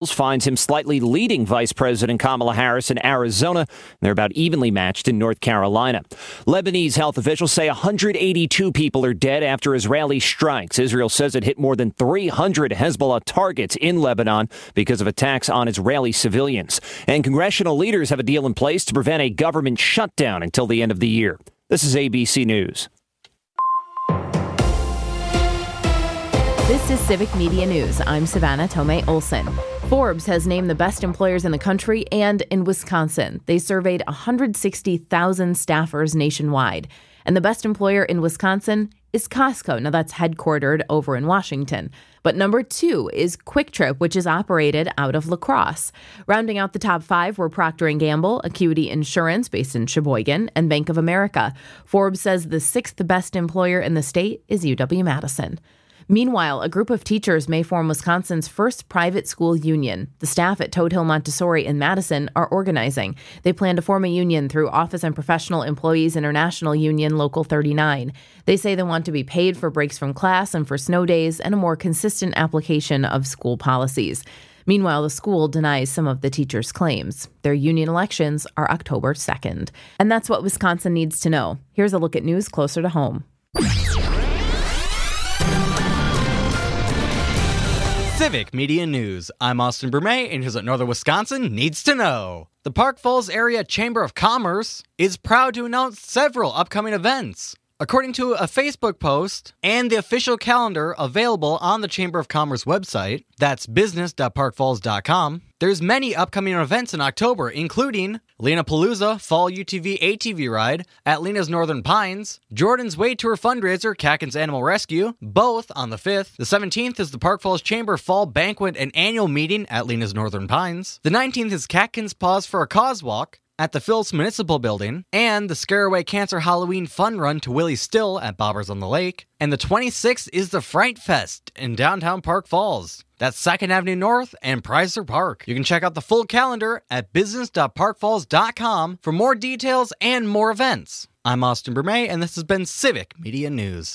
finds him slightly leading Vice President Kamala Harris in Arizona. They're about evenly matched in North Carolina. Lebanese health officials say 182 people are dead after Israeli strikes. Israel says it hit more than 300 Hezbollah targets in Lebanon because of attacks on Israeli civilians. And congressional leaders have a deal in place to prevent a government shutdown until the end of the year. This is ABC News. This is Civic Media News. I'm Savannah Tomei Olson. Forbes has named the best employers in the country and in Wisconsin. They surveyed 160,000 staffers nationwide. And the best employer in Wisconsin is Costco. Now, that's headquartered over in Washington. But number 2 is Quick Trip, which is operated out of La Crosse. Rounding out the top 5 were Procter & Gamble, Acuity Insurance, based in Sheboygan, and Bank of America. Forbes says the 6th best employer in the state is UW-Madison. Meanwhile, a group of teachers may form Wisconsin's first private school union. The staff at Toad Hill Montessori in Madison are organizing. They plan to form a union through Office and Professional Employees International Union Local 39. They say they want to be paid for breaks from class and for snow days and a more consistent application of school policies. Meanwhile, the school denies some of the teachers' claims. Their union elections are October 2nd. And that's what Wisconsin needs to know. Here's a look at news closer to home. Civic Media News. I'm Austin Bermay, and here's what Northern Wisconsin needs to know. The Park Falls Area Chamber of Commerce is proud to announce several upcoming events. According to a Facebook post and the official calendar available on the Chamber of Commerce website, that's business.parkfalls.com, there's many upcoming events in October, including Lenapalooza Fall UTV ATV Ride at Lena's Northern Pines, Jordan's Way Tour fundraiser Katkins Animal Rescue, both on the 5th. The 17th is the Park Falls Chamber Fall Banquet and Annual Meeting at Lena's Northern Pines. The 19th is Katkins Pause for a Cause Walk at the Phillips Municipal Building, and the Scare Away Cancer Halloween Fun Run to Willie Still at Bobbers on the Lake. And the 26th is the Fright Fest in downtown Park Falls. That's 2nd Avenue North and Pricer Park. You can check out the full calendar at business.parkfalls.com for more details and more events. I'm Austin Bermay, and this has been Civic Media News.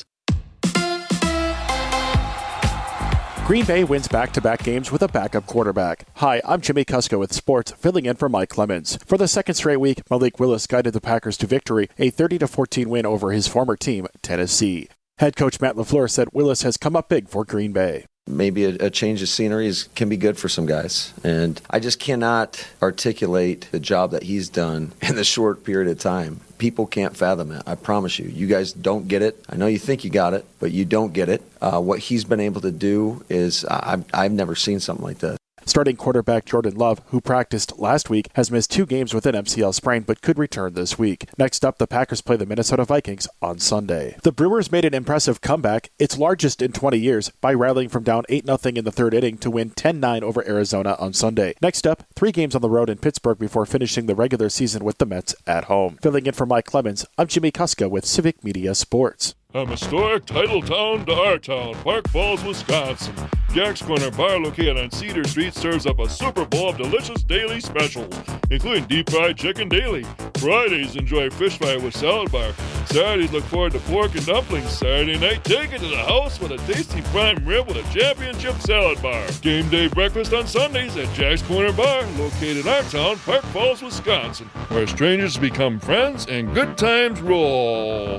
Green Bay wins back-to-back games with a backup quarterback. Hi, I'm Jimmy Kusko with sports, filling in for Mike Clemens. For the second straight week, Malik Willis guided the Packers to victory, a 30-14 win over his former team, Tennessee. Head coach Matt LaFleur said Willis has come up big for Green Bay. Maybe a change of scenery can be good for some guys. And I just cannot articulate the job that he's done in the short period of time. People can't fathom it. I promise you. You guys don't get it. I know you think you got it, but you don't get it. What he's been able to do is I've never seen something like that. Starting quarterback Jordan Love, who practiced last week, has missed 2 games with an MCL sprain but could return this week. Next up, the Packers play the Minnesota Vikings on Sunday. The Brewers made an impressive comeback, its largest in 20 years, by rallying from down 8-0 in the third inning to win 10-9 over Arizona on Sunday. Next up, 3 games on the road in Pittsburgh before finishing the regular season with the Mets at home. Filling in for Mike Clemens, I'm Jimmy Kuska with Civic Media Sports. From historic title town to our town, Park Falls, Wisconsin. Jack's Corner Bar, located on Cedar Street, serves up a Super Bowl of delicious daily specials, including deep fried chicken daily. Fridays, enjoy fish fry with salad bar. Saturdays, look forward to pork and dumplings. Saturday night, take it to the house with a tasty prime rib with a championship salad bar. Game day breakfast on Sundays at Jack's Corner Bar, located in our town, Park Falls, Wisconsin, where strangers become friends and good times roll.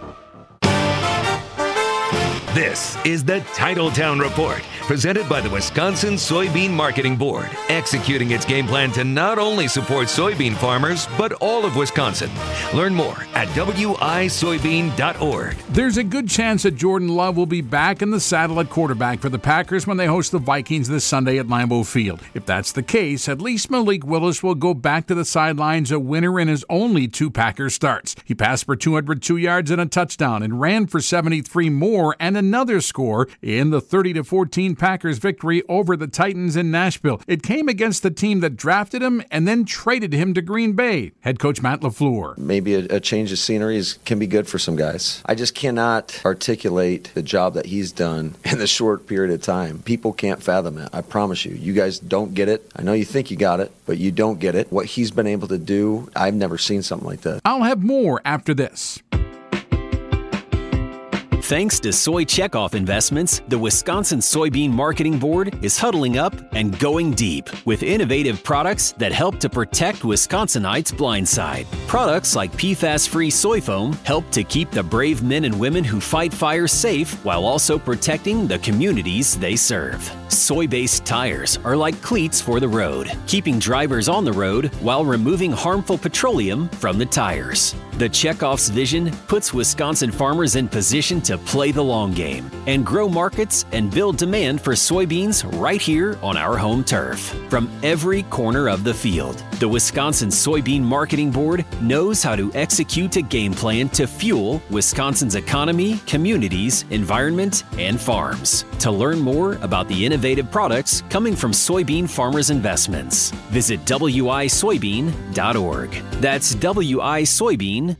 This is the Titletown Report, presented by the Wisconsin Soybean Marketing Board, executing its game plan to not only support soybean farmers, but all of Wisconsin. Learn more at wisoybean.org. There's a good chance that Jordan Love will be back in the saddle at quarterback for the Packers when they host the Vikings this Sunday at Lambeau Field. If that's the case, at least Malik Willis will go back to the sidelines a winner in his only 2 Packers starts. He passed for 202 yards and a touchdown and ran for 73 more and another score in the 30-14 Packers victory over the Titans in Nashville. It came against the team that drafted him and then traded him to Green Bay. Head coach Matt LaFleur. Maybe a change of scenery can be good for some guys. I just cannot articulate the job that he's done in the short period of time. People can't fathom it. I promise you. You guys don't get it. I know you think you got it, but you don't get it. What he's been able to do, I've never seen something like that. I'll have more after this. Thanks to Soy Checkoff Investments, the Wisconsin Soybean Marketing Board is huddling up and going deep with innovative products that help to protect Wisconsinites' blindside. Products like PFAS-free soy foam help to keep the brave men and women who fight fires safe while also protecting the communities they serve. Soy-based tires are like cleats for the road, keeping drivers on the road while removing harmful petroleum from the tires. The Checkoff's vision puts Wisconsin farmers in position to play the long game and grow markets and build demand for soybeans right here on our home turf. From every corner of the field, the Wisconsin Soybean Marketing Board knows how to execute a game plan to fuel Wisconsin's economy, communities, environment, and farms. To learn more about the innovative products coming from soybean farmers' investments, visit wisoybean.org. That's wisoybean.org.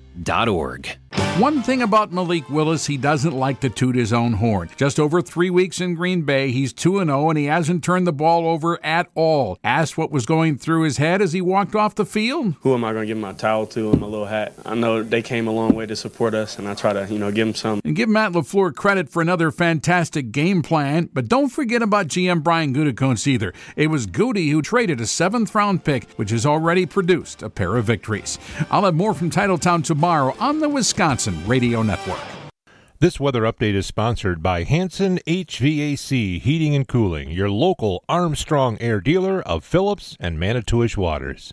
One thing about Malik Willis, he doesn't like to toot his own horn. Just over 3 weeks in Green Bay, he's 2-0, and he hasn't turned the ball over at all. Asked what was going through his head as he walked off the field. Who am I going to give my towel to and my little hat? I know they came a long way to support us, and I try to, give them some. And give Matt LaFleur credit for another fantastic game plan, but don't forget about GM Brian Gutekunst either. It was Goody who traded a 7th-round pick, which has already produced a pair of victories. I'll have more from Titletown tomorrow on the Wisconsin Radio Network. This weather update is sponsored by Hanson HVAC Heating and Cooling, your local Armstrong Air dealer of Phillips and Manitowish Waters.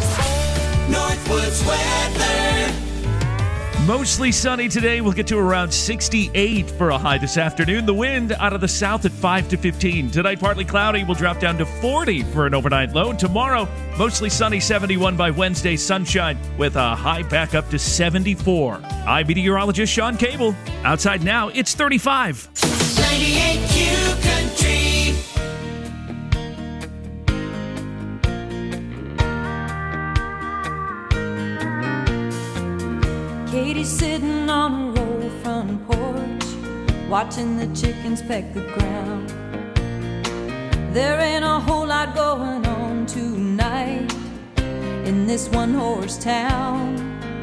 Northwoods weather. Mostly sunny today. We'll get to around 68 for a high this afternoon. The wind out of the south at 5 to 15. Tonight, partly cloudy. We'll drop down to 40 for an overnight low. Tomorrow, mostly sunny, 71 by Wednesday. Sunshine with a high back up to 74. I'm meteorologist Sean Cable. Outside now, it's 35. 98 Q Country. Katie's sitting on her old front porch, watching the chickens peck the ground. There ain't a whole lot going on tonight in this one-horse town.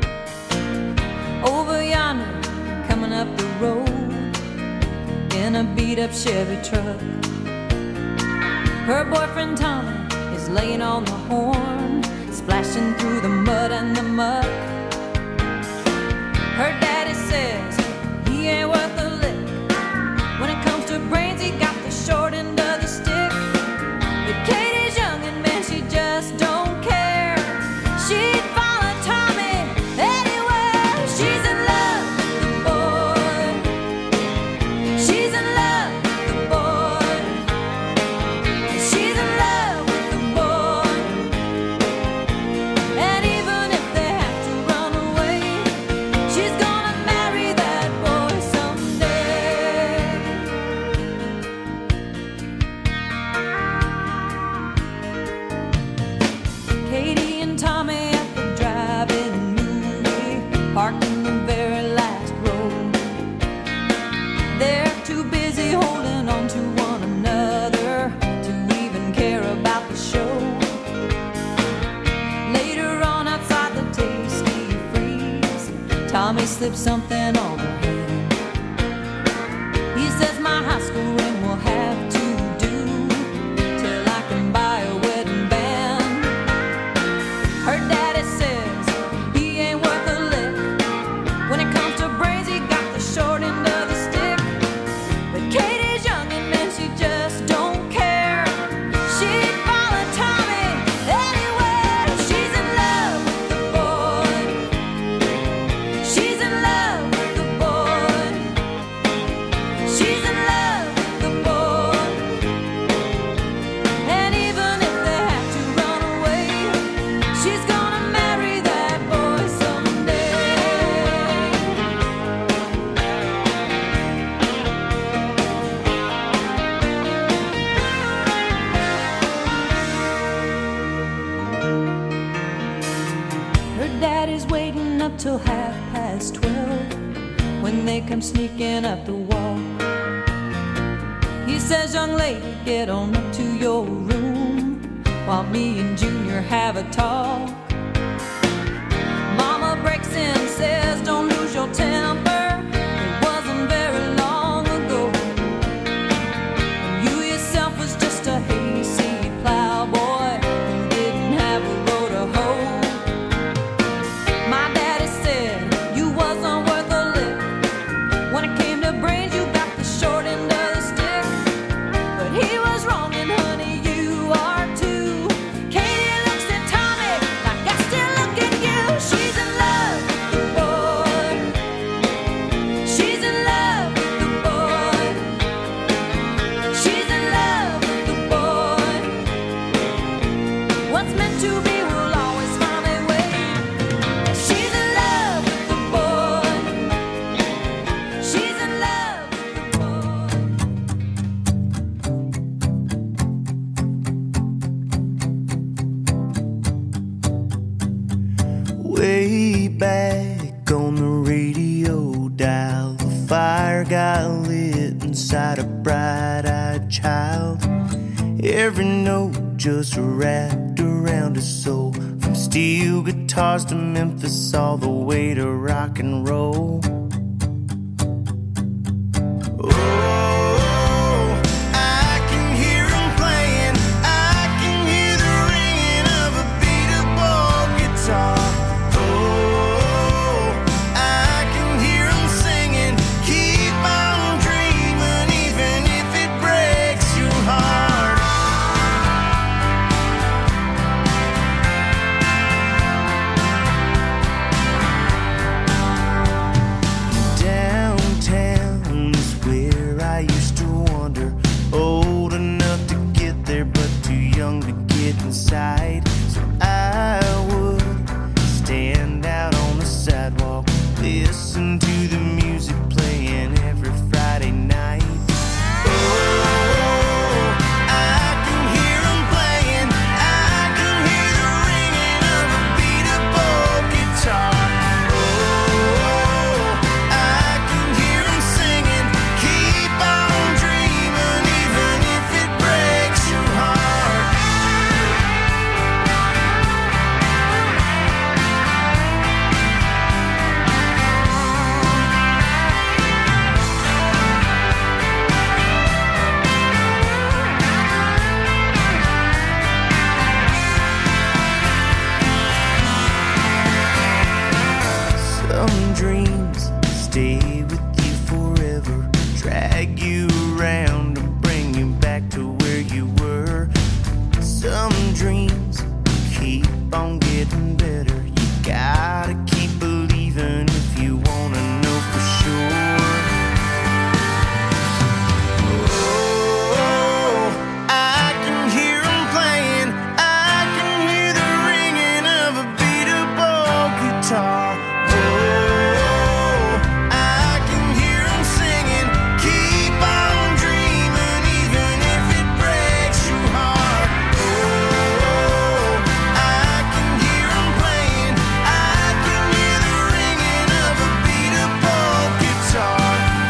Over yonder, coming up the road in a beat-up Chevy truck, her boyfriend Tommy is laying on the horn, splashing through the mud and the muck. Her daddy says he ain't worth a lick. When it comes to brains, he got the short end of the stick. But Katie's young and man, she just don't care. She'd follow Tommy anywhere. She's in love with the boy. She's in love with the boy. She's in love with the boy. And even if they have to run away, she's gonna marry that boy someday. Katie and Tommy at the drive-in movie, parked in the very last row. They're too busy holding on to one another to even care about the show. Later on outside the Tasty Freeze, Tommy slipped something on her hand. He says my high school ring will have to do till I can buy a wedding band. Her daddy says he ain't worth a lick. When it comes to brains, he got the short end of the stick. But Katie's young and man, she just don't care. She'd follow Tommy anywhere. She's in love with the boy. She's in love with the boy. She's in love with the boy. And even if they have to run away, she's gonna marry that boy someday. Her daddy's waiting up till 12:30 when they come sneaking up the walk. He says, young lady, get on up to your room while me and Junior have a talk. Mama breaks in and says, don't lose your temper. It wasn't very to be will always find a way. She's in love with the boy. She's in love with the boy. Way back on the radio dial, the fire got lit inside a bright-eyed child. Every note just wrapped around his soul, from steel guitars to Memphis, all the way to rock and roll. Oh, I can hear him playing, I can hear the ringing of a beat-up guitar. Oh, I can hear him singing, keep on dreaming, even if it breaks your heart. Downtown is where I used to wander, old enough to get there but too young to get inside. So I would stand out on the sidewalk, listen to the music playing every Friday night. Oh, I can hear 'em playing, I can hear the ringing of a beat-up old guitar. Oh, I can hear 'em singing, keep on dreaming, even if it breaks your heart. Some dreams stay with you forever, drag you around and bring you back to where you were. Some dreams keep on getting better. You gotta keep believing if you wanna know for sure. Oh, I can hear 'em playing, I can hear the ringing of a beat-up old guitar. Oh, I can hear 'em singing, keep on dreaming, even if it breaks your heart. Oh, I can hear 'em playing, I can hear the ringing of a beat-up old guitar.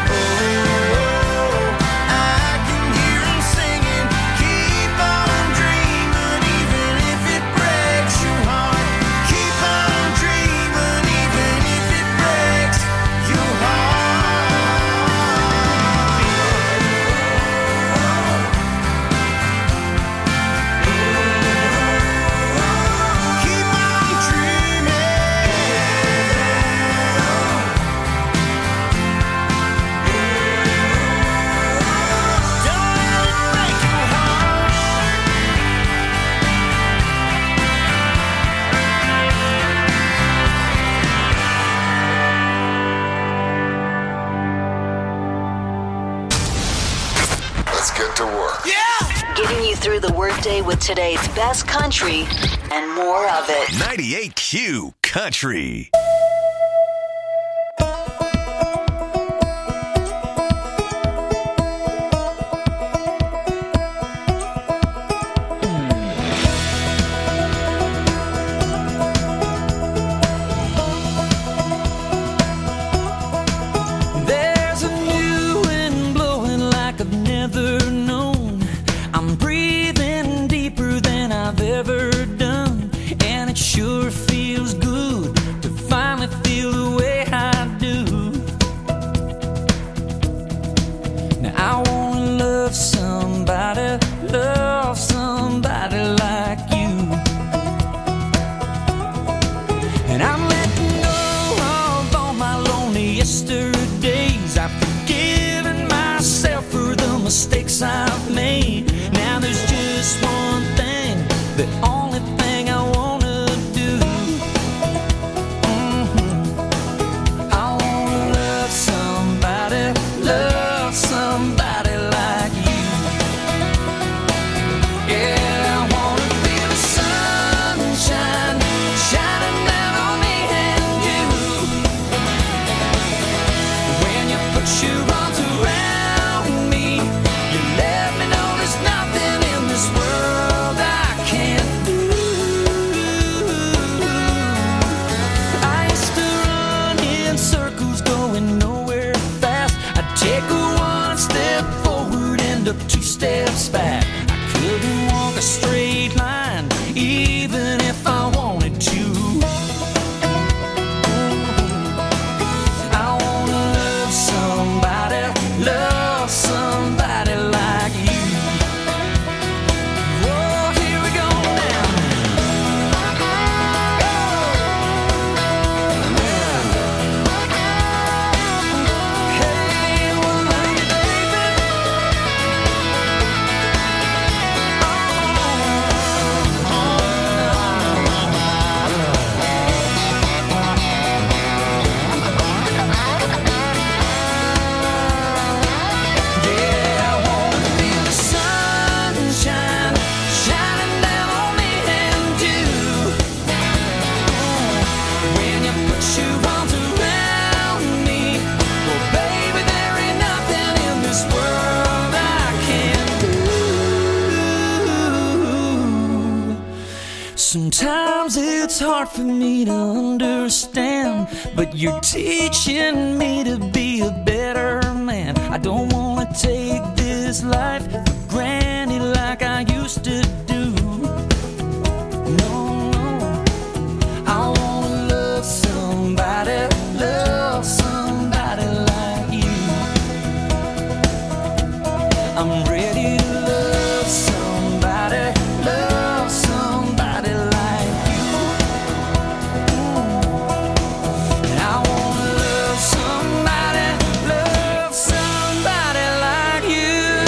Oh, I can hear 'em singing, keep on dreaming, even if it breaks your heart. Keep on dreaming, even if it breaks your heart. Keep on dreaming. Don't let it break your heart. Let's get to work. Getting you through the workday with today's best country and more of it. 98Q Country. There's a new wind blowing like I've never known. I'm breathing deeper than I've ever done, and it sure feels good to finally feel the way I do. Now I wanna love somebody like you, and I'm letting go of all my lonely yesterdays. I've forgiven myself for the mistakes I've made. Now there's just one thing, the only thing I wanna do. I wanna love somebody like you. Yeah, I wanna feel the sun Sometimes it's hard for me to understand, but you're teaching me to be a better man. I don't want to take this life for granted like I used to do. No, no. I want to love somebody like you. I'm ready to love somebody like you. I want to love somebody like you.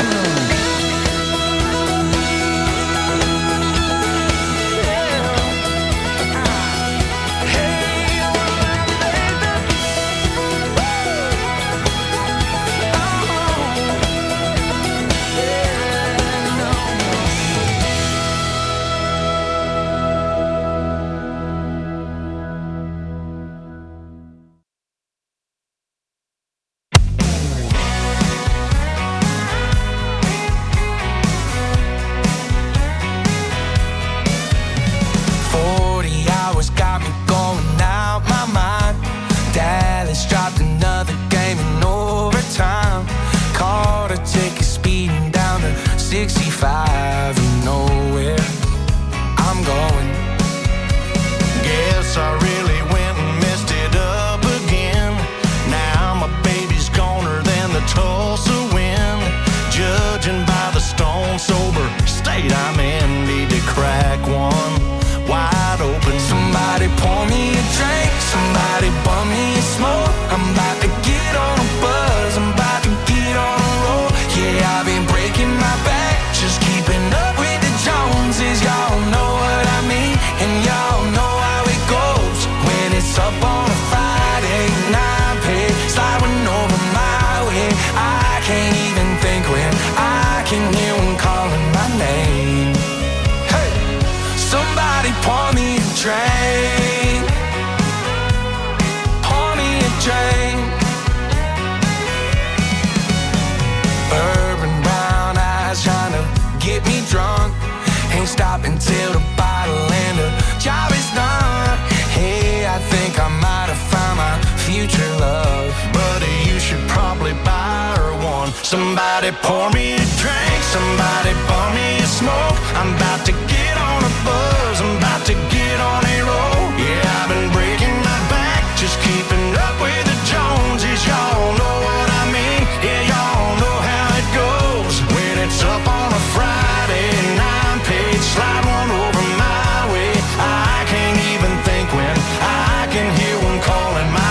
Stopping till the bottle and the job is done. Hey, I think I might have found my future love. Buddy, you should probably buy her one. Somebody pour me a drink, somebody pour me a smoke. I'm about to get on a buzz, I'm about to get on a roll. Yeah, I've been breaking my back, just keeping up with the Joneses. Y'all know what I mean, yeah, y'all know how it goes. When it's up on a Friday night, slide one over my way. I can't even think when I can hear one calling my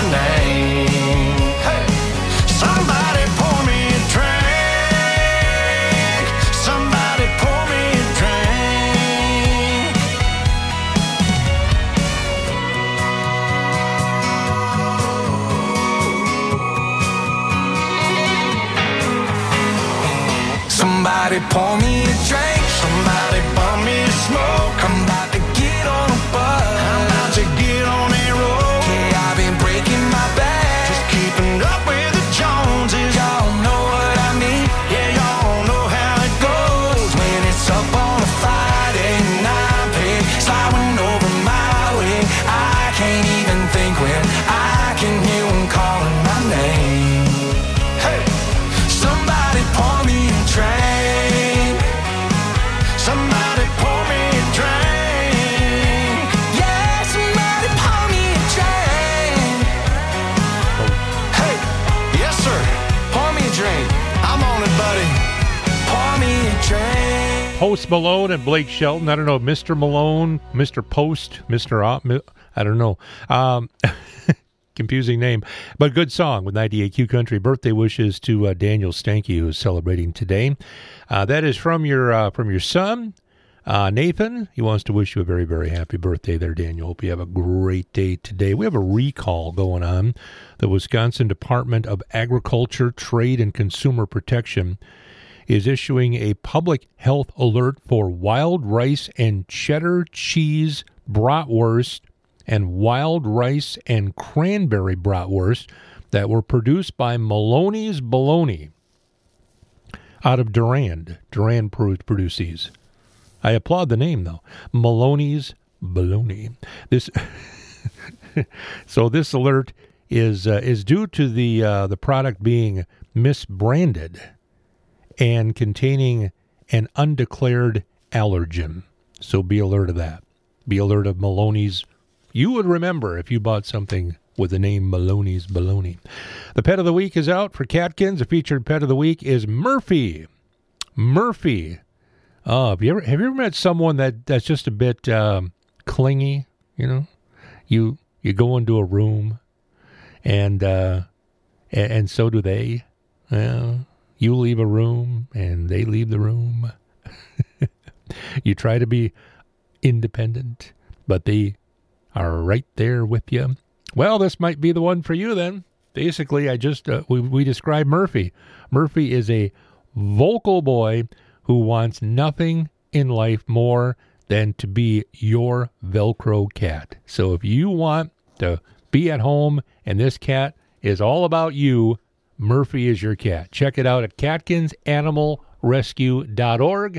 name. Hey, somebody pour me a drink. Somebody pour me a drink. Somebody pour me a drink. Somebody pour me a smoke. I'm about to get on a bus. I'm about to get on a roll. Yeah, I've been breaking my back, just keeping up with the Joneses. Y'all know what I mean. Yeah, y'all know how it goes. When it's up on a Friday night, babe, sliding over my way. I can't even think when I can hear one calling my name. Hey, somebody pour me a drink. Somebody pour me a drink. Yeah, somebody pour me a drink. Hey, yes sir, pour me a drink. I'm on it, buddy. Pour me a drink. Post Malone and Blake Shelton. I don't know, Mr. Malone, Mr. Post, I don't know. Confusing name, but good song with 98Q Country. Birthday wishes to Daniel Stanky, who is celebrating today. That is from your son, Nathan. He wants to wish you a very, very happy birthday there, Daniel. Hope you have a great day today. We have a recall going on. The Wisconsin Department of Agriculture, Trade, and Consumer Protection is issuing a public health alert for wild rice and cheddar cheese bratwurst and wild rice and cranberry bratwurst that were produced by Maloney's Bologna out of Durand. Durand produces. I applaud the name, though. Maloney's baloney. So this alert is due to the product being misbranded and containing an undeclared allergen. So be alert of that. Be alert of Maloney's. You would remember if you bought something with the name Maloney's Baloney. The pet of the week is out for Catkins. The featured pet of the week is Murphy. Murphy. Have you ever met someone that's just a bit clingy? You know, you go into a room, and so do they. You leave a room, and they leave the room. You try to be independent, but they are right there with you. Well, this might be the one for you then. Basically, we describe Murphy. Murphy is a vocal boy who wants nothing in life more than to be your Velcro cat. So if you want to be at home and this cat is all about you, Murphy is your cat. Check it out at CatkinsAnimalRescue.org.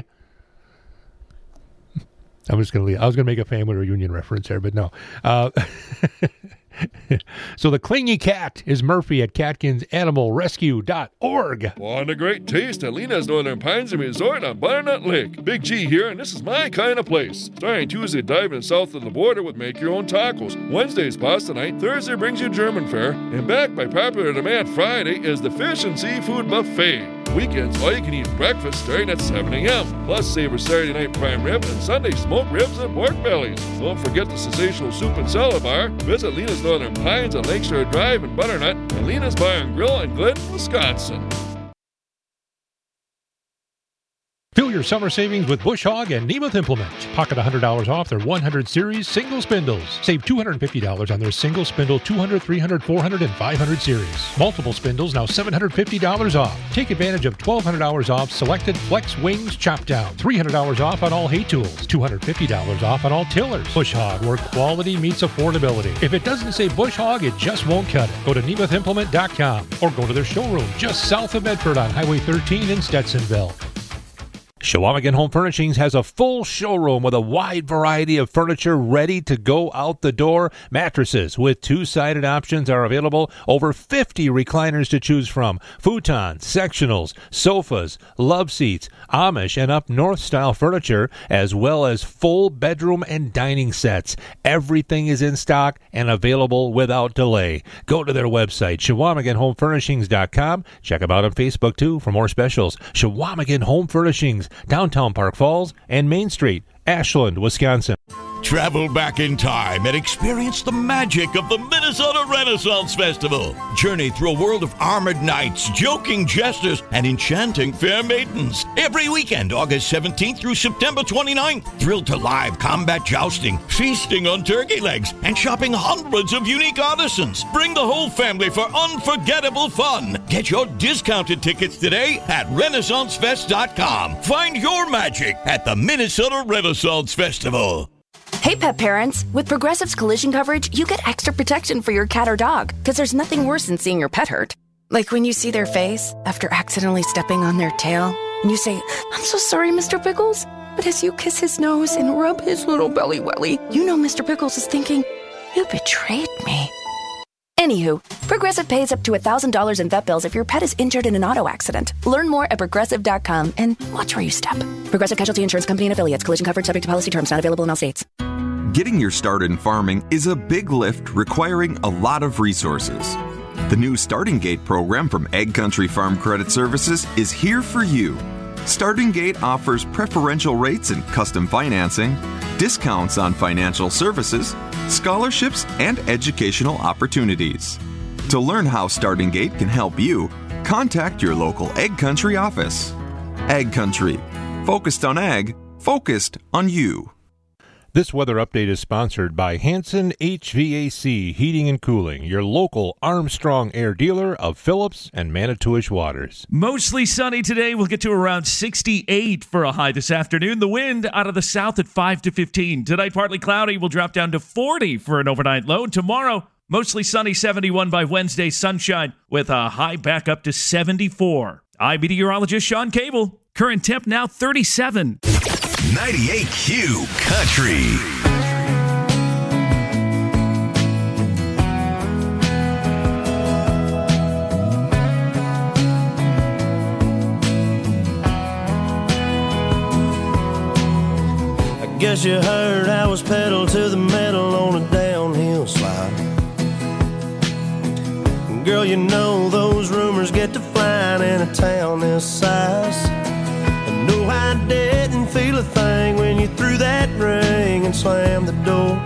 I was going to make a family reunion reference there, but no. So the clingy cat is Murphy at CatkinsAnimalRescue.org. Want a great taste at Lena's Northern Pines and Resort on Butternut Lake. Big G here, and this is my kind of place. Starting Tuesday, diving south of the border with make-your-own tacos. Wednesday's pasta night. Thursday brings you German fare. And back by popular demand Friday is the Fish and Seafood Buffet. Weekends, all-you-can-eat breakfast starting at 7 a.m. Plus, savor Saturday night prime rib and Sunday smoked ribs and pork bellies. Don't forget the sensational soup and salad bar. Visit Lena's Northern Pines on Lakeshore Drive in Butternut and Lena's Bar and Grill in Glidden, Wisconsin. Fill your summer savings with Bush Hog and Nemeth Implement. Pocket $100 off their 100 series single spindles. Save $250 on their single spindle 200, 300, 400, and 500 series. Multiple spindles now $750 off. Take advantage of $1,200 off selected Flex Wings Chop Down. $300 off on all hay tools. $250 off on all tillers. Bush Hog, where quality meets affordability. If it doesn't say Bush Hog, it just won't cut it. Go to NemethImplement.com or go to their showroom just south of Medford on Highway 13 in Stetsonville. Shawamigan Home Furnishings has a full showroom with a wide variety of furniture ready to go out the door. Mattresses with two-sided options are available. Over 50 recliners to choose from. Futons, sectionals, sofas, love seats, Amish and up north style furniture, as well as full bedroom and dining sets. Everything is in stock and available without delay. Go to their website, ShawamiganHomeFurnishings.com. Check them out on Facebook, too, for more specials. Shawamigan Home Furnishings, downtown Park Falls and Main Street, Ashland, Wisconsin. Travel back in time and experience the magic of the Minnesota Renaissance Festival. Journey through a world of armored knights, joking jesters, and enchanting fair maidens. Every weekend, August 17th through September 29th. Thrilled to live combat jousting, feasting on turkey legs, and shopping hundreds of unique artisans. Bring the whole family for unforgettable fun. Get your discounted tickets today at RenaissanceFest.com. Find your magic at the Minnesota Renaissance Festival. Hey, pet parents. With Progressive's collision coverage, you get extra protection for your cat or dog, because there's nothing worse than seeing your pet hurt. Like when you see their face after accidentally stepping on their tail, and you say, "I'm so sorry, Mr. Pickles." But as you kiss his nose and rub his little belly welly, you know Mr. Pickles is thinking, "You betrayed me." Anywho, Progressive pays up to $1,000 in vet bills if your pet is injured in an auto accident. Learn more at Progressive.com and watch where you step. Progressive Casualty Insurance Company and Affiliates. Collision coverage subject to policy terms. Not available in all states. Getting your start in farming is a big lift requiring a lot of resources. The new Starting Gate program from Ag Country Farm Credit Services is here for you. Starting Gate offers preferential rates and custom financing, discounts on financial services, scholarships, and educational opportunities. To learn how Starting Gate can help you, contact your local Ag Country office. Ag Country. Focused on ag, focused on you. This weather update is sponsored by Hanson HVAC Heating and Cooling, your local Armstrong Air dealer of Phillips and Manitowish Waters. Mostly sunny today. We'll get to around 68 for a high this afternoon. The wind out of the south at 5 to 15. Tonight, partly cloudy. We'll drop down to 40 for an overnight low. Tomorrow, mostly sunny, 71 by Wednesday, sunshine with a high back up to 74. I'm meteorologist Sean Cable. Current temp now 37. 98Q Country. guess you heard I was pedal to the metal on a downhill slide. Girl, you know those rumors get to flying in a town this size. And no, I didn't feel a thing when you threw that ring and slammed the door.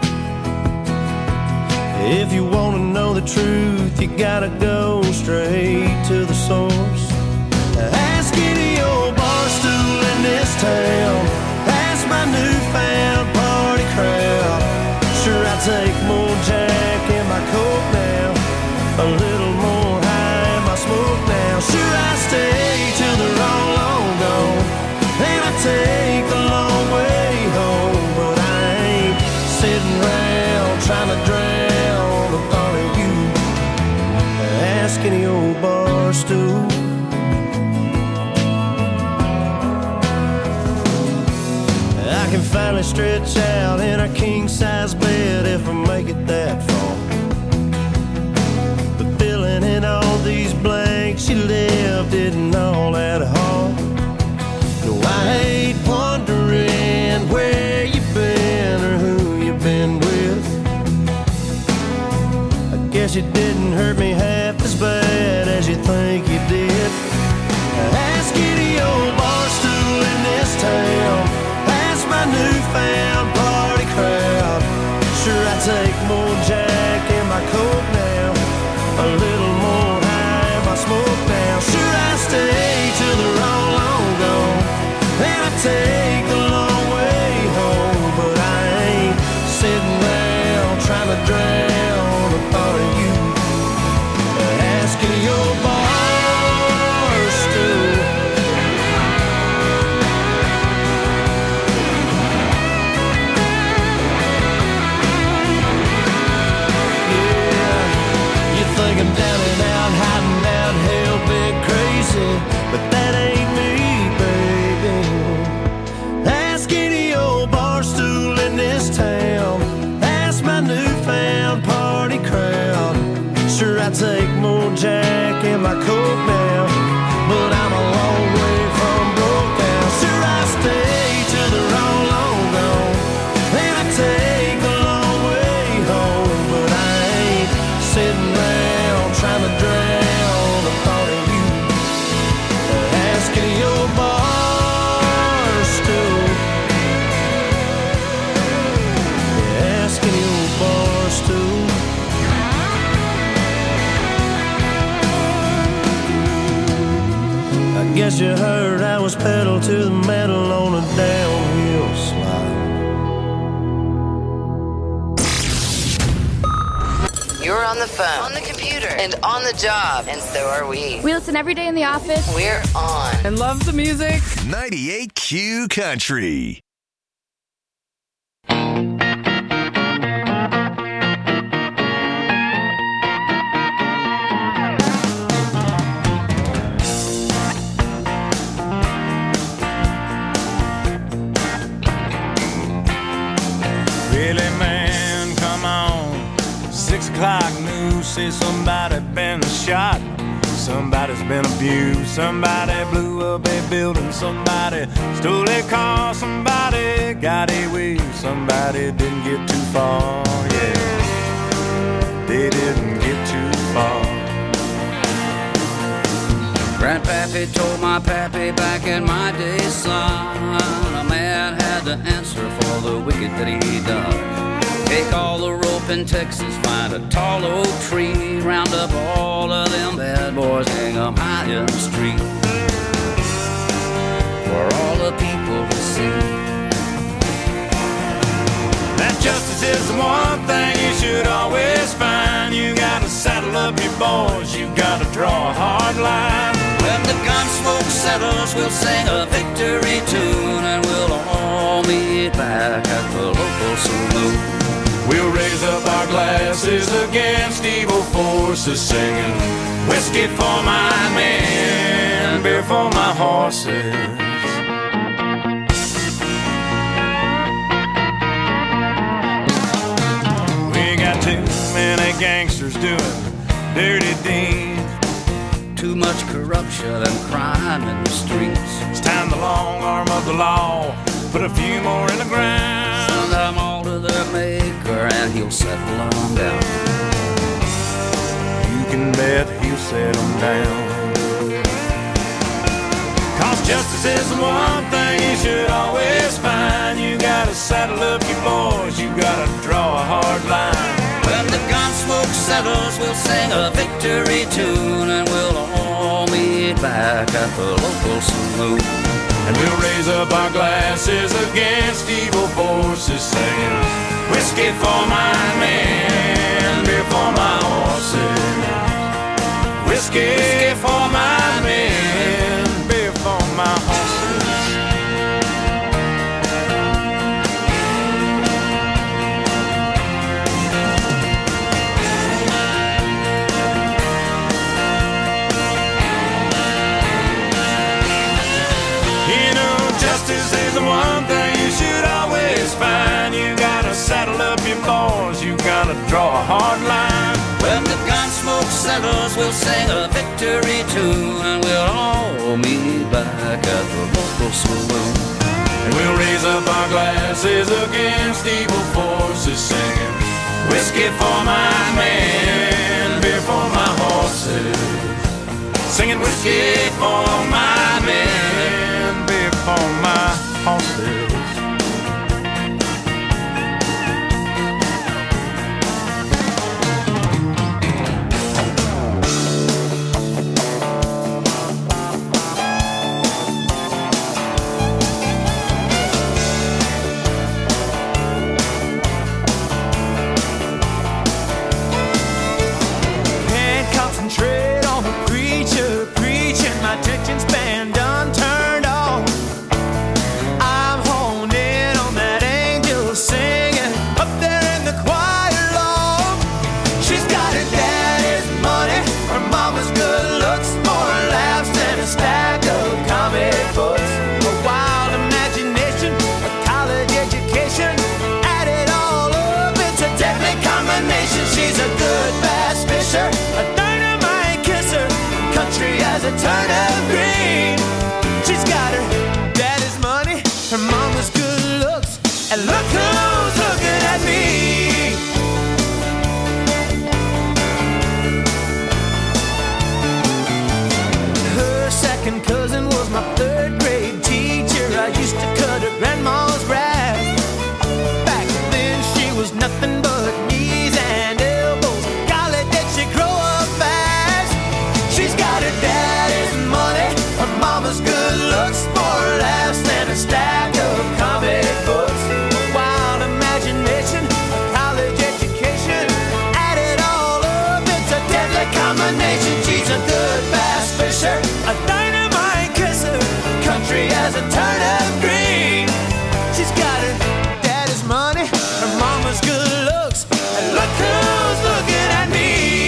If you want to know the truth, you gotta go straight to the source. Ask any old bar stool in this town, ask my newfound party crowd. Sure, I take more Jack in my Coke now, a little more high in my smoke now. Sure, I stay till they're all gone, and I take the long way home. But I ain't sitting around trying to drown the thought of you. Ask any old bar stool. I can finally stretch out in a king-size bed if I make it that far. But filling in all these blanks you left isn't all that hard. No, I hate wondering where you've been or who you've been with. I guess you didn't hurt me half as bad as you think you did. Ask any old bar stool in this town, my newfound party crowd. Sure, I take more Jack in my Coke now, a little more high in my smoke now. Sure, I stay till they're all gone, and I take the long way home. But I ain't sitting around trying to drown the thought of you. Asking your bar stool. I'm down and out, hiding out, hell bent crazy, but that ain't me, baby. Ask any old bar stool in this town, ask my newfound party crowd. Sure, I take more Jack in my Coke now, but I'm a long way from broke now. Sure, I stay till they're all gone, and I take the long way home. But I ain't sitting around trying to drown the thought of you. Asking your bar stool. Asking your bar stool. I guess you heard I was pedal to the metal on a downhill slide. You're on the phone, on the computer, and on the job, and so are we. We listen every day in the office. We're on. And love the music. 98Q Country. Really, man, come on. 6 o'clock news says somebody been shot, somebody's been abused, somebody blew up a building, somebody stole a car, somebody got away, somebody didn't get too far, yeah, they didn't get too far. Grandpappy told my pappy back in my day, son, a man had to answer for the wicked that he done. Take all the rope in Texas, find a tall oak tree, round up all of them bad boys, hang them high in the street, for all the people to see. That justice is the one thing you should always find. You gotta saddle up your boys, you gotta draw a hard line. When the gun smoke settles, we'll sing a victory tune, and we'll all meet back at the local saloon. We'll raise up our glasses against evil forces, singing whiskey for my men, beer for my horses. We got too many gangsters doing dirty deeds, too much corruption and crime in the streets. It's time the long arm of the law put a few more in the ground. he'll settle on down. You can bet he'll settle down. 'Cause justice is the one thing you should always find. You gotta saddle up your boys, you gotta draw a hard line. When the gun smoke settles, we'll sing a victory tune, and we'll all meet back at the local saloon. And we'll raise up our glasses against evil forces, singing whiskey for my men, beer for my horses. Whiskey for my men, beer for my horses. Justice is the one thing you should always find. You gotta saddle up your boys, you gotta draw a hard line. When the gun smoke settles, we'll sing a victory tune, and we'll all meet back at the local saloon. And we'll raise up our glasses against evil forces, singing whiskey for my men, beer for my horses. Singing whiskey for my men, beer for my horses. Can't concentrate on the preacher preaching. My attention span done turned off. I'm honed in on that angel singing up there in the choir loft. She's got her daddy's money, her mama's good looks, more laughs than a stack of comic books. A wild imagination, a college education, add it all up, it's a deadly combination. She's a good bass fisher, a dynamite kisser, country as a turnip green. She's got her daddy's money, her mama's good looks, and look who's looking at me. Her second cousin was my third grade teacher. I used to cut her grandma's grass. Back then she was nothing but knees and elbows. Golly, did she grow up fast? She's got her daddy's money, her mama's good looks, more laughs than a stack of comic books. A wild imagination, a college education, add it all up, it's a deadly combination. She's a good bass fisher, a dynamite kisser, country as a turnip green. She's got her daddy's money, her mama's good looks, and look who's looking at me.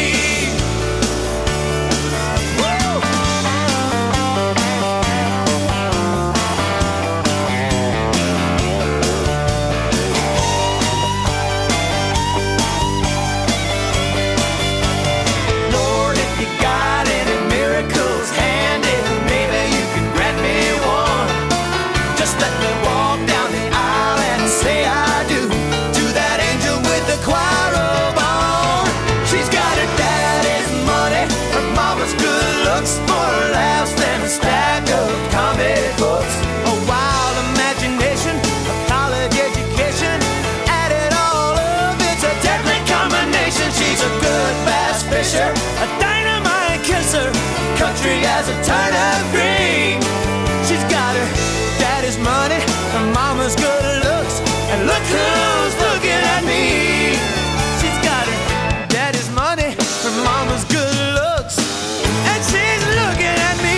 Lord, if you got any miracles handy, maybe you could grant me one. Just let me walk down the aisle and say I do to that angel with the choir robe on. She's got her daddy's money, her mama's good looks, more laughs than a stack of comic books. A wild imagination, a college education, add it all up, it's a deadly combination. She's a good bass fisher, a dynamite kisser, country as a turnip green. She's got her daddy's money, her mama's good looks, and look who's looking at me. She's got her daddy's money, her mama's good looks, and she's looking at me.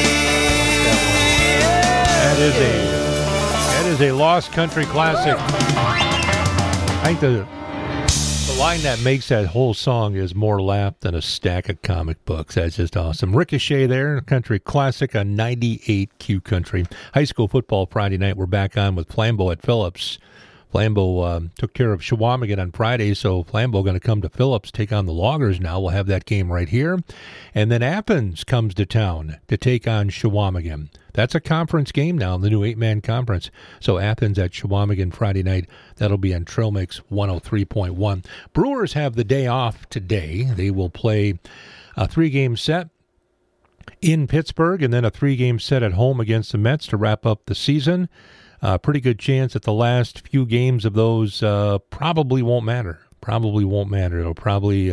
That is a Lost Country classic. I think the line that makes that whole song is more laugh than a stack of comic books. That's just awesome. Ricochet there, country classic on 98 Q Country. High school football Friday night. We're back on with Flambeau at Phillips. Flambeau took care of Chequamegon on Friday, so Flambeau going to come to Phillips, take on the Loggers now. We'll have that game right here. And then Athens comes to town to take on Chequamegon. That's a conference game now in the new 8-man conference. So Athens at Chequamegon Friday night. That'll be on Trail Mix 103.1. Brewers have the day off today. They will play a 3-game set in Pittsburgh and then a 3-game set at home against the Mets to wrap up the season. Pretty good chance that the last few games of those probably won't matter. It'll probably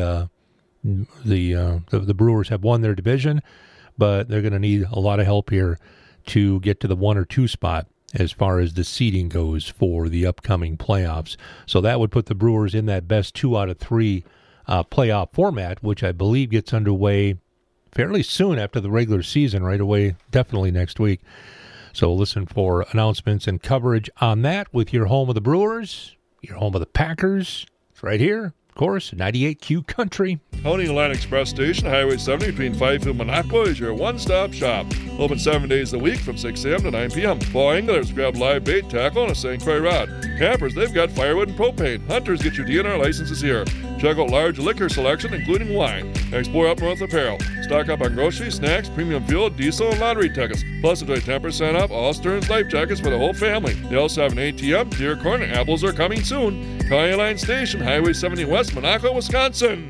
the Brewers have won their division, but they're going to need a lot of help here to get to the 1 or 2 spot as far as the seeding goes for the upcoming playoffs. So that would put the Brewers in that best 2 out of 3 playoff format, which I believe gets underway fairly soon after the regular season, right away, definitely next week. So listen for announcements and coverage on that with your home of the Brewers, your home of the Packers. It's right here, of course, 98Q Country. County Line Express Station, Highway 70 between Fifield and Minocqua is your one-stop shop. Open 7 days a week from 6 a.m. to 9 p.m. Fall anglers grab live bait, tackle, and a St. Croix rod. Campers, they've got firewood and propane. Hunters, get your DNR licenses here. Check out large liquor selection, including wine. Explore Up North apparel. Stock up on groceries, snacks, premium fuel, diesel, and lottery tickets. Plus, enjoy 10% off all Stearns life jackets for the whole family. They also have an ATM, deer corn, and apples are coming soon. County Line Station, Highway 70 West, Minocqua, Wisconsin.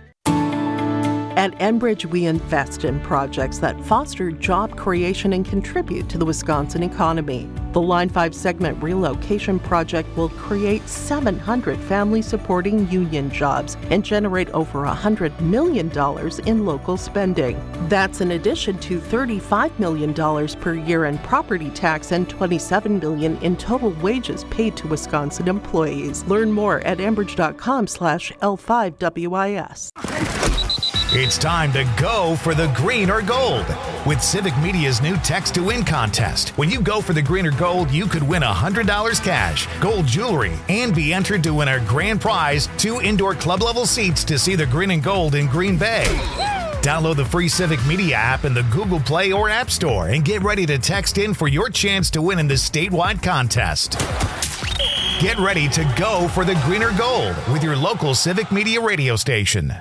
At Enbridge, we invest in projects that foster job creation and contribute to the Wisconsin economy. The Line 5 segment relocation project will create 700 family-supporting union jobs and generate over $100 million in local spending. That's in addition to $35 million per year in property tax and $27 million in total wages paid to Wisconsin employees. Learn more at enbridge.com/L5WIS. It's time to go for the green or gold with Civic Media's new Text to Win contest. When you go for the green or gold, you could win $100 cash, gold jewelry, and be entered to win our grand prize, 2 indoor club-level seats to see the green and gold in Green Bay. Download the free Civic Media app in the Google Play or App Store and get ready to text in for your chance to win in this statewide contest. Get ready to go for the green or gold with your local Civic Media radio station.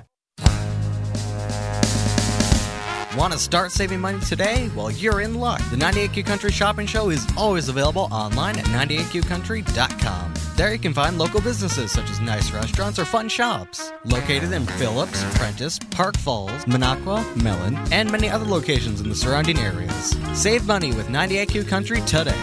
Want to start saving money today? Well, you're in luck. The 98Q Country Shopping Show is always available online at 98QCountry.com. There you can find local businesses such as nice restaurants or fun shops. Located in Phillips, Prentice, Park Falls, Minocqua, Mellon, and many other locations in the surrounding areas. Save money with 98Q Country today.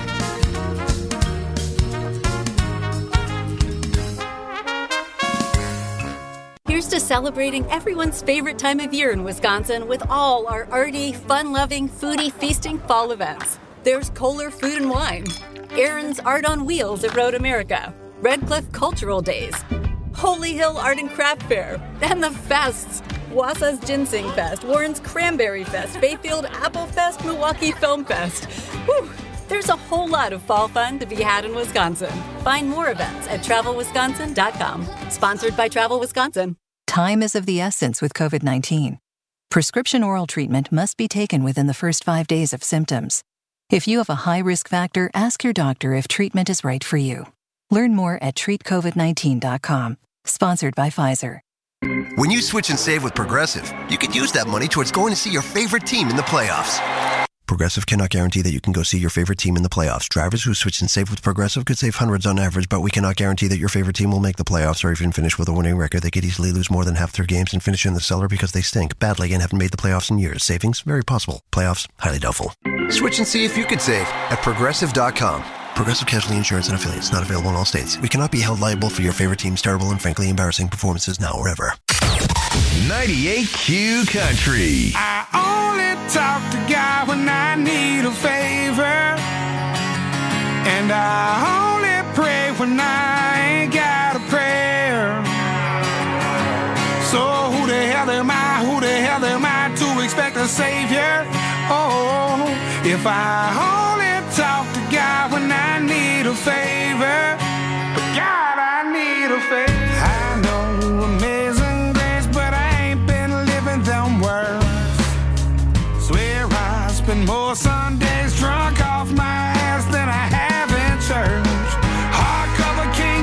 Here's to celebrating everyone's favorite time of year in Wisconsin with all our arty, fun-loving, foodie, feasting fall events. There's Kohler Food and Wine, Aaron's Art on Wheels at Road America, Red Cliff Cultural Days, Holy Hill Art and Craft Fair, and the fests. Wausau's Ginseng Fest, Warren's Cranberry Fest, Bayfield Apple Fest, Milwaukee Film Fest. Whew. There's a whole lot of fall fun to be had in Wisconsin. Find more events at TravelWisconsin.com. Sponsored by Travel Wisconsin. Time is of the essence with COVID-19. Prescription oral treatment must be taken within the first 5 days of symptoms. If you have a high risk factor, ask your doctor if treatment is right for you. Learn more at treatcovid19.com. Sponsored by Pfizer. When you switch and save with Progressive, you could use that money towards going to see your favorite team in the playoffs. Progressive cannot guarantee that you can go see your favorite team in the playoffs. Drivers who switch and save with Progressive could save hundreds on average, but we cannot guarantee that your favorite team will make the playoffs or even finish with a winning record. They could easily lose more than half their games and finish in the cellar because they stink badly and haven't made the playoffs in years. Savings? Very possible. Playoffs? Highly doubtful. Switch and see if you could save at Progressive.com. Progressive Casualty Insurance and Affiliates. Not available in all states. We cannot be held liable for your favorite team's terrible and frankly embarrassing performances now or ever. 98Q Country. I only talk to God when I need a favor, and I only pray when I ain't got a prayer. So who the hell am I? Who the hell am I to expect a savior? Oh, if I only talk to God when I need a favor, but God, I need a favor. I know amazing grace, but I ain't been living them words. Swear I spend more Sundays drunk off my ass than I have in church. Hardcover king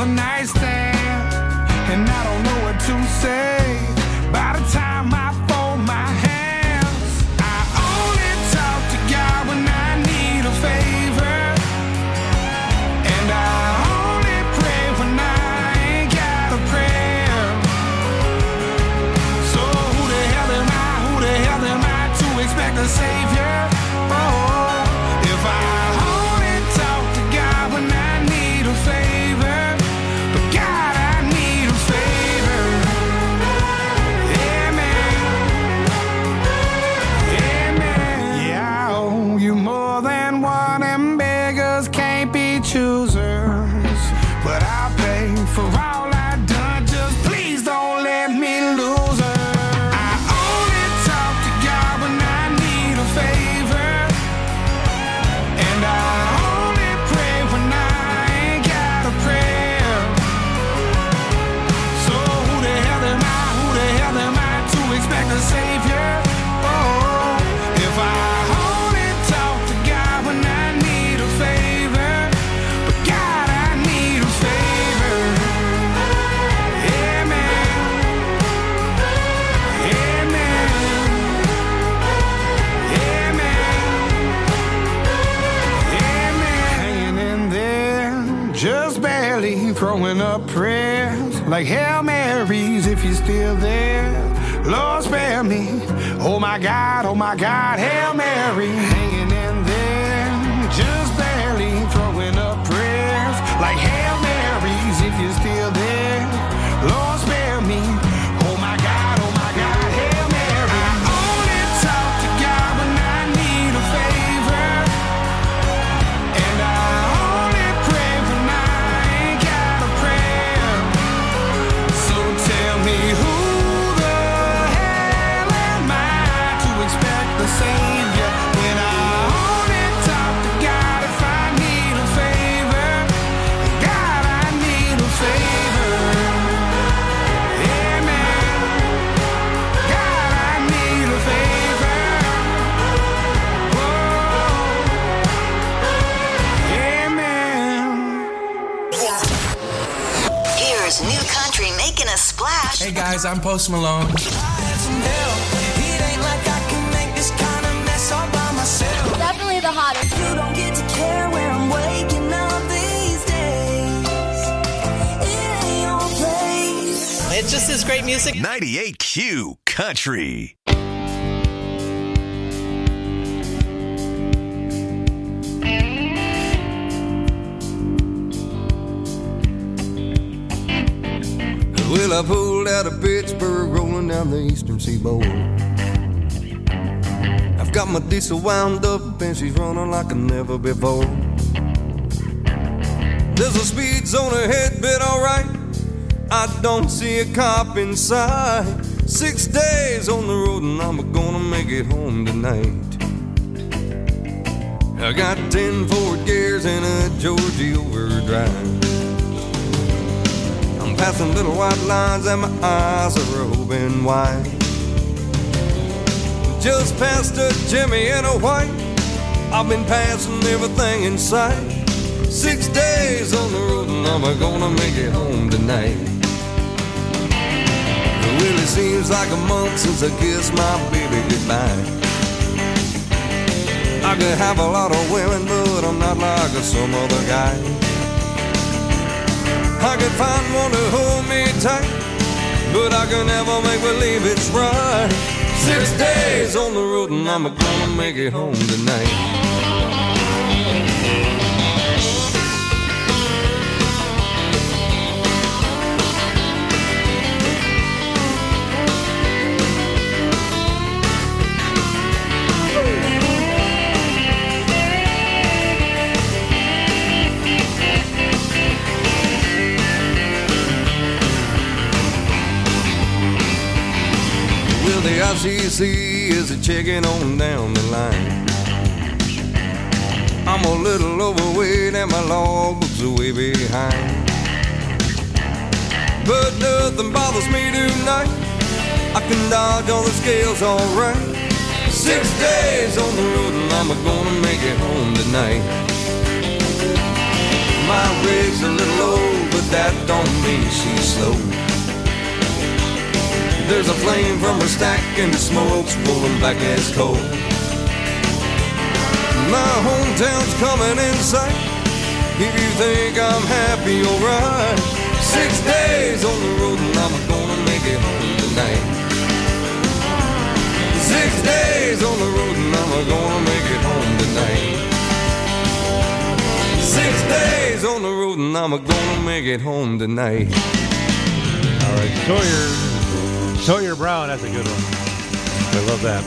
one night stand, and I don't know what to say. By the time I fold my hands, I only talk to God when I need a favor, and I only pray when I ain't got a prayer. So who the hell am I to expect a savior? Oh, if I only talk to God when I need a favor, but God, I need a favor. Amen. Amen. Yeah, I owe you more than one, and beggars can't be choosers, but I'll pay for all I've done. Just please don't let me lose her. I only talk to God when I need a favor, and I only pray when I ain't got a prayer. So who the hell am I to expect a savior? Oh, if I only talk to God when I need a favor, but God, I need a favor. Amen. Amen. Amen. Hanging in there, just barely throwing up prayers like Hail Marys if you're still there. Lord, spare me. Oh my God, Hail Mary. Hanging in there, just barely throwing up prayers like Hail Marys if you're still there. Lord, spare me. Oh my God, Hail Mary. I only talk to God when I need a favor, and I only pray when I ain't got a prayer. So tell me, who the hell am I to expect the Savior when I only talk to God if I need a favor? God, I need a favor. Amen. God, I need a favor. Whoa. Amen. Here's new country making a splash. Hey guys, I'm Post Malone. Definitely the hottest. You don't get to care where I'm waking up these days. It ain't your place. It just is great music. 98Q Country. Well, I pulled out of Pittsburgh, rolling down the eastern seaboard. I've got my diesel wound up and she's running like never before. There's a speed zone ahead, but alright, I don't see a cop inside. 6 days on the road and I'm gonna make it home tonight. I got 10 Ford gears and a Georgie overdrive. I'm passing little white lines and my eyes are open wide. Just past a Jimmy in a white, I've been passing everything in sight. 6 days on the road and I'm gonna make it home tonight. Well, it seems like a month since I kissed my baby goodbye. I could have a lot of women, but I'm not like some other guy. I could find one to hold me tight, but I can never make believe it's right. 6 days on the road and I'm gonna make it home tonight. The ICC is a checking on down the line. I'm a little overweight and my logbook's way behind. But nothing bothers me tonight. I can dodge all the scales alright. 6 days on the road and I'm gonna make it home tonight. My rig's a little old, but that don't mean she's slow. There's a flame from her stack and the smoke's rolling back as coal. My hometown's coming in sight. If you think I'm happy, alright. 6 days on the road and I'm gonna make it home tonight. 6 days on the road and I'm gonna make it home tonight. 6 days on the road and I'm gonna make it home tonight. All right, Sawyer Brown, that's a good one. I love that.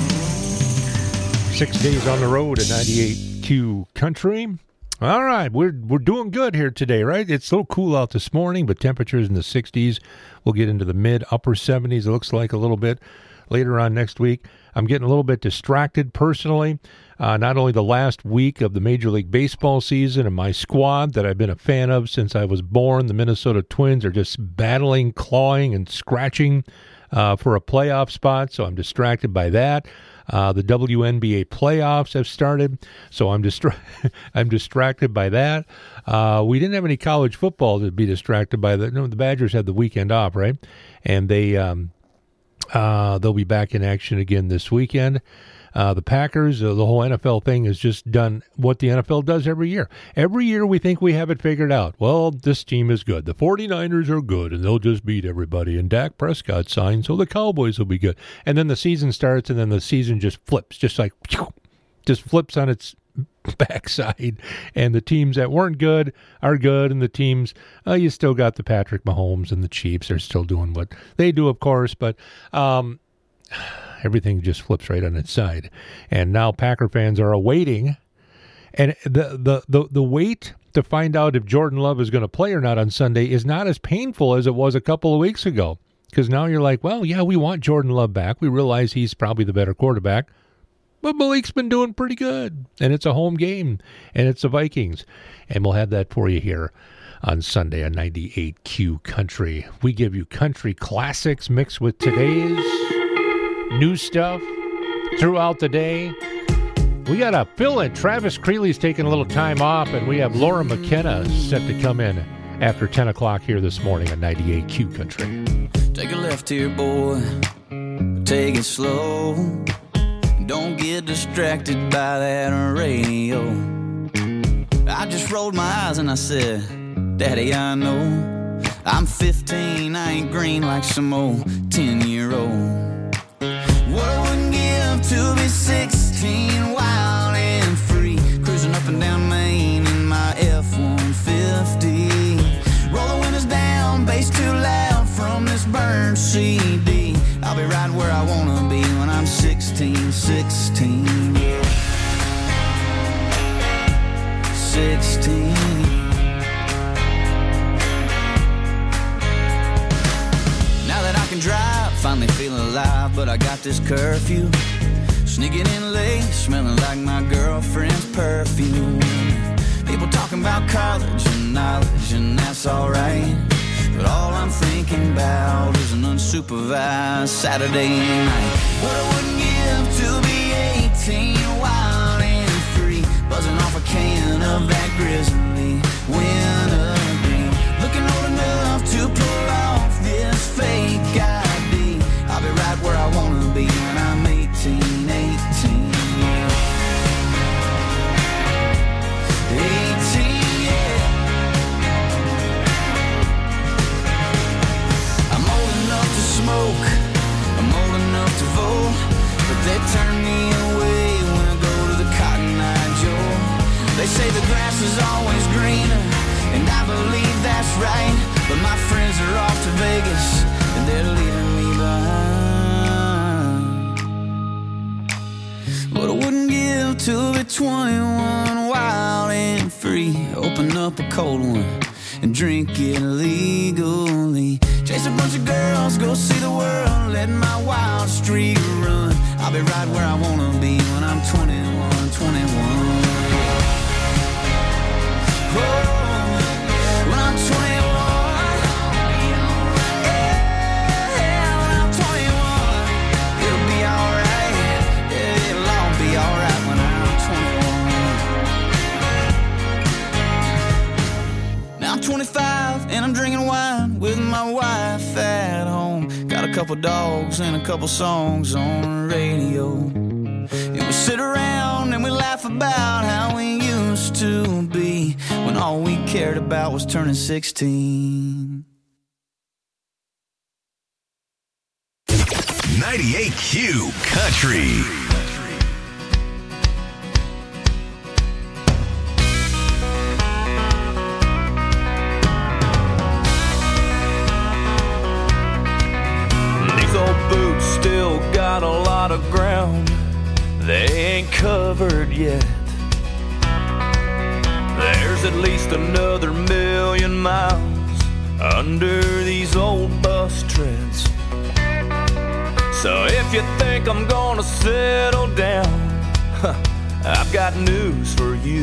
6 days on the road at 98 Q Country. All right, we're doing good here today, right? It's a little cool out this morning, but temperatures in the 60s. We'll get into the mid-upper 70s, it looks like, a little bit later on next week. I'm getting a little bit distracted personally. Not only the last week of the Major League Baseball season and my squad that I've been a fan of since I was born, the Minnesota Twins, are just battling, clawing, and scratching for a playoff spot, so I'm distracted by that. The WNBA playoffs have started, so I'm distracted by that. We didn't have any college football to be distracted by. No, the Badgers had the weekend off, right? And they'll be back in action again this weekend. The Packers, the whole NFL thing has just done what the NFL does every year. Every year we think we have it figured out. Well, this team is good. The 49ers are good, and they'll just beat everybody. And Dak Prescott signed, so the Cowboys will be good. And then the season starts, and then the season just flips, just flips on its backside. And the teams that weren't good are good, and the teams, you still got the Patrick Mahomes and the Chiefs. They're still doing what they do, of course, but everything just flips right on its side. And now Packer fans are awaiting, and the wait to find out if Jordan Love is going to play or not on Sunday is not as painful as it was a couple of weeks ago. Because now you're like, well, yeah, we want Jordan Love back. We realize he's probably the better quarterback. But Malik's been doing pretty good. And it's a home game. And it's the Vikings. And we'll have that for you here on Sunday on 98Q Country. We give you country classics mixed with today's new stuff throughout the day. We got a fill in. Travis Creeley's taking a little time off, and we have Laura McKenna set to come in after 10 o'clock here this morning on 98Q Country. Take a left here, boy. Take it slow. Don't get distracted by that radio. I just rolled my eyes and I said, Daddy, I know I'm 15. I ain't green like some old 10-year-old. What I wouldn't give to be 16, wild and free, cruising up and down Main in my F-150. Roll the windows down, bass too loud from this burned CD. I'll be right where I wanna be when I'm 16, 16. 16. Now that I can drive, finally feeling alive, but I got this curfew. Sneaking in late, smelling like my girlfriend's perfume. People talking about college and knowledge, and that's alright. But all I'm thinking about is an unsupervised Saturday night. What I wouldn't give to be 18, wild and free, buzzing off a can of that grizzly wintergreen. Looking old enough to pull off this fake ID. I'll be right where I wanna be when I'm 18, 18. 18, yeah. I'm old enough to smoke, I'm old enough to vote, but they turn me away when I go to the Cotton Eye Joe. They say the grass is always greener, and I believe that's right, but my friends are off to Vegas, and they're leaving me behind. But I wouldn't give to be 21, wild and free, open up a cold one and drink it legally. Chase a bunch of girls, go see the world, let my wild streak run. I'll be right where I wanna be when I'm 21, 21. Oh, when I'm 21, yeah, when I'm 21, it'll be alright, yeah, it'll all be alright when I'm 21. Now I'm 25 and I'm drinking wine with my wife at home. Got a couple dogs and a couple songs on the radio. And we sit around and we laugh about how we used to be when all we cared about was turning 16. 98Q Country. These old boots still got a lot of ground they ain't covered yet. There's at least another 1,000,000 miles under these old bus treads. So if you think I'm gonna settle down, I've got news for you.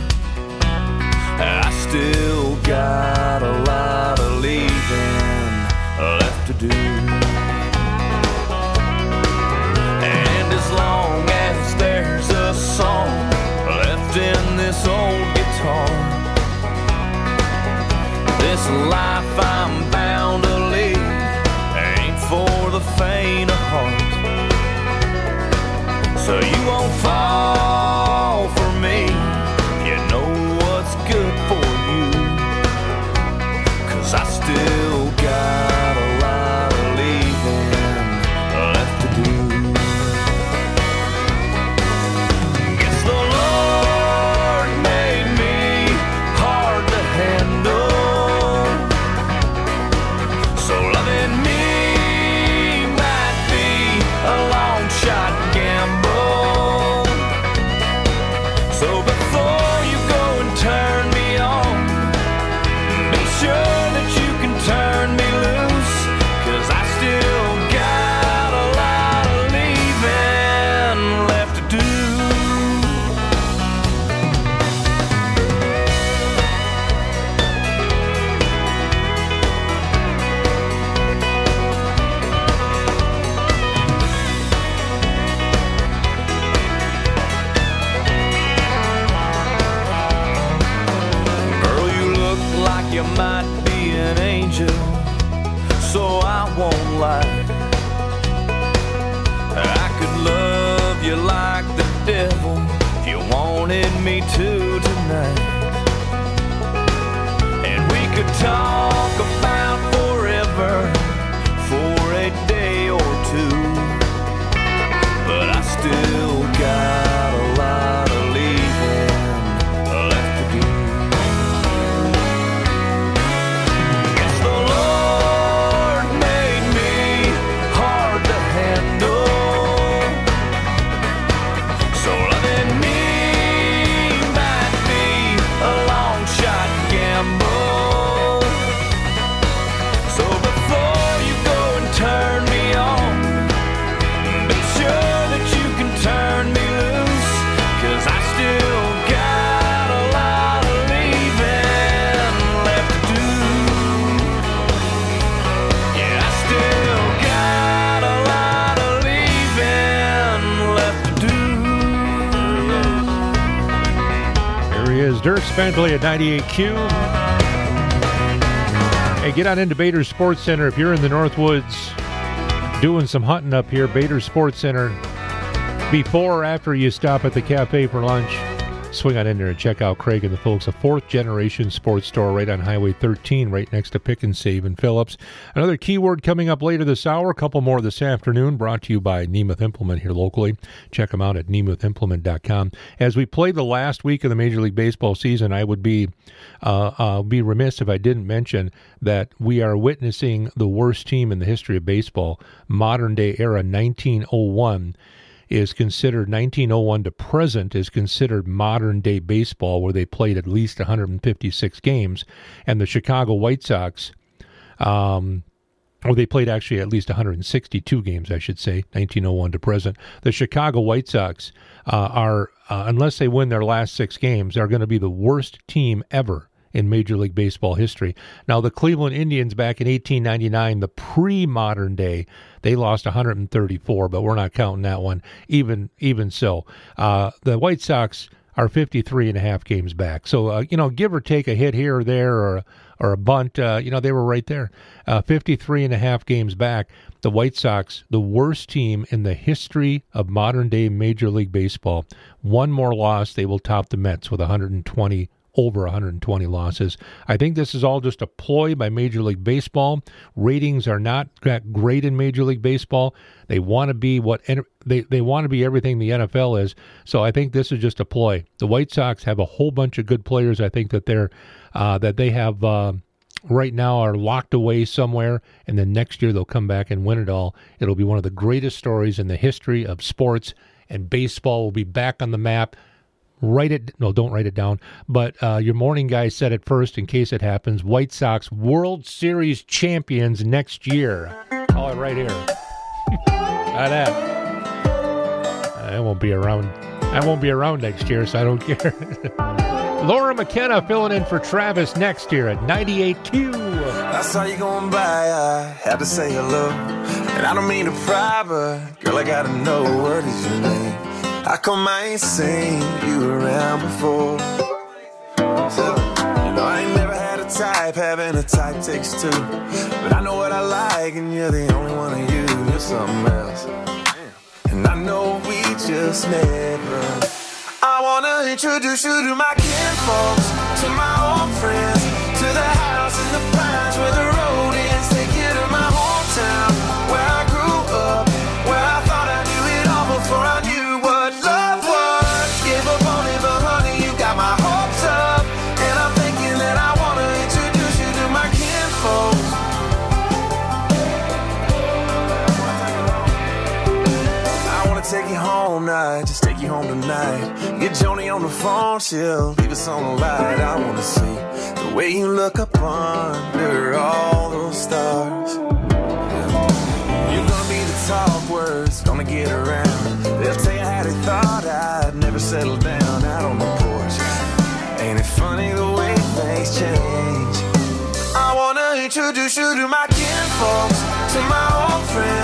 I still got a lot of leaving left to do. And as long as there's a song left in this old guitar, this life I'm bound to lead ain't for the faint of heart. So you won't fall for me, you know what's good for you. 'Cause I still got a lot of leaving left to do. Guess the Lord made me hard to handle, so loving me might be a long shot gamble. So before you go and turn me on, be sure that you can turn me loose. 'Cause I still got a lot of leaving left to do. Girl, you look like you might be an angel, so I won't lie. I could love you like the devil if you wanted me to tonight. And we could talk about forever for a day or two. But I still got a lot of leaving left to do. Guess the Lord made me hard to handle, so loving me might be a long shot gamble. So before you go and turn me on, be sure that you can turn me loose. 'Cause I still got a lot of leaving left to do. Yeah, I still got a lot of leaving left to do. There he is, Dirk Bentley at 98Q. Hey, get on into Bader Sports Center if you're in the Northwoods doing some hunting up here. Bader Sports Center, before or after you stop at the cafe for lunch, swing on in there and check out Craig and the folks. A fourth-generation sports store right on Highway 13, right next to Pick and Save in Phillips. Another keyword coming up later this hour, a couple more this afternoon, brought to you by Nemeth Implement here locally. Check them out at nemothimplement.com. As we play the last week of the Major League Baseball season, I would be remiss if I didn't mention that we are witnessing the worst team in the history of baseball. Modern-day era, 1901. Is considered 1901 to present is considered modern day baseball, where they played at least 156 games, and the Chicago White Sox, or they played actually at least 162 games, I should say, 1901 to present. The Chicago White Sox are, unless they win their last 6 games, are going to be the worst team ever in Major League Baseball history. Now, the Cleveland Indians back in 1899, the pre-modern day, they lost 134, but we're not counting that one. Even so, the White Sox are 53.5 games back. So, give or take a hit here or there or a bunt, they were right there. 53.5 games back. The White Sox, the worst team in the history of modern-day Major League Baseball. One more loss, they will top the Mets with over 120 losses. I think this is all just a ploy by Major League Baseball. Ratings are not that great in Major League Baseball. They want to be they want to be everything the NFL is. So I think this is just a ploy. The White Sox have a whole bunch of good players. I think that they have right now are locked away somewhere, and then next year they'll come back and win it all. It'll be one of the greatest stories in the history of sports, and baseball will be back on the map. Don't write it down. But your morning guy said it first in case it happens. White Sox World Series champions next year. Call it right here. That. I won't be around. I won't be around next year, so I don't care. Laura McKenna filling in for Travis next year at 98Q. I saw you going by, I had to say hello. And I don't mean to pry, but girl, I gotta know, what is your name? How come I ain't seen you around before? So, I ain't never had a type, having a type takes two. But I know what I like, and you're the only one of you. You're something else. And I know we just met, but I wanna introduce you to my kinfolks, to my old friends, to the house in the pines where the road ends. Take you to my hometown, where I grew up, where I thought I knew it all before I knew what love was. Give up on it, but honey, you got my hopes up. And I'm thinking that I wanna introduce you to my kinfolks. I wanna take you home now, just take you home tonight. Get Joni on the phone, she'll leave us on the light. I wanna see the way you look up under all those stars. You're gonna be the talk words, gonna get around. They'll tell you how they thought I'd never settle down out on the porch. Ain't it funny the way things change? I wanna introduce you to my kinfolks, to my old friends,